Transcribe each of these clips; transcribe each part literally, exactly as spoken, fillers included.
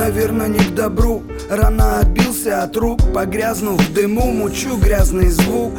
наверное, не к добру. Рано отбился от рук, погрязнув в дыму, мучу грязный звук.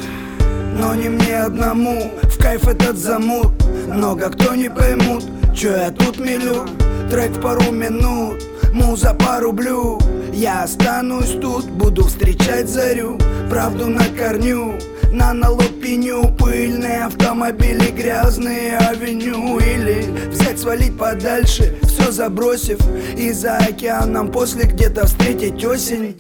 Но не мне одному, в кайф этот замут. Много кто не поймут, чё я тут мелю. Трек в пару минут, муза пару блю. Я останусь тут, буду встречать зарю. Правду на корню, на налог пеню. Пыльные автомобили, грязные авеню. Или взять, свалить подальше, все забросив, и за океаном после где-то встретить осень.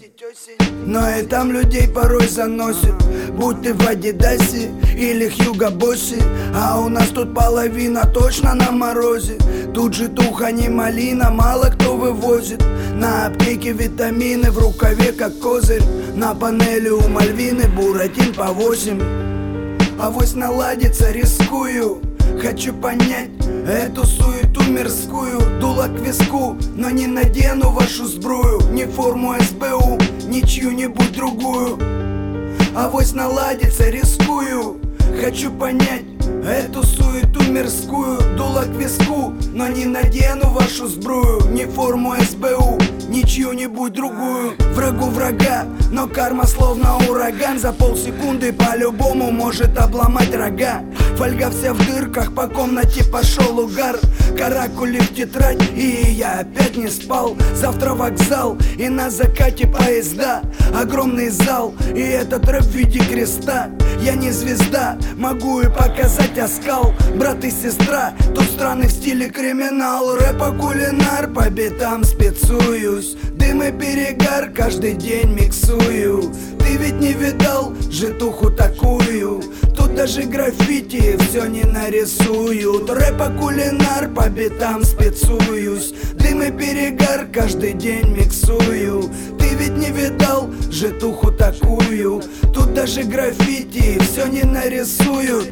Но и там людей порой заносит, будь ты в Адидасе или Хьюго Боссе. А у нас тут половина точно на морозе. Тут же туха не малина, мало кто вывозит. На аптеке витамины, в рукаве как козырь. На панели у Мальвины буратин по восемь. Авось наладится, рискую. Хочу понять эту суету мирскую. Дуло к виску, но не надену вашу сбрую. Ни форму эс бэ у, ни чью-нибудь другую. Авось наладится, рискую. Хочу понять эту суету мирскую. Дуло к виску, но не надену вашу сбрую. Ни форму эс бэ у, ни чью-нибудь другую. Врагу врага, но карма словно ураган. За полсекунды по-любому может обломать рога. Фольга вся в дырках, по комнате пошел угар. Каракули в тетрадь, и я опять не спал. Завтра вокзал, и на закате поезда. Огромный зал, и этот рэп в виде креста. Я не звезда, могу и показать оскал. Брат и сестра, тут страны в стиле криминал. Рэпа кулинар, по битам спецуюсь. Дым и перегар каждый день миксую. Ты ведь не видал житуху такую? Тут даже граффити все не нарисуют. Рэпа кулинар, по битам спецуюсь. Дым и перегар каждый день миксую. Ты ведь не видал житуху такую? Тут даже граффити все не нарисуют.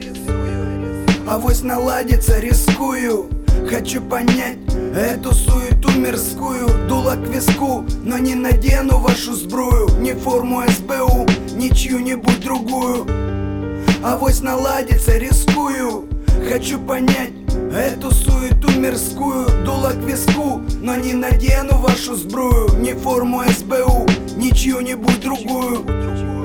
Авось наладится, рискую. Хочу понять эту суету мирскую. Дуло к виску, но не надену вашу сбрую. Ни форму эс бэ у, ни чью-нибудь другую. Авось наладится, рискую. Хочу понять эту суету мирскую. Дуло к виску, но не надену вашу сбрую. Ни форму эс бэ у, ни чью-нибудь другую.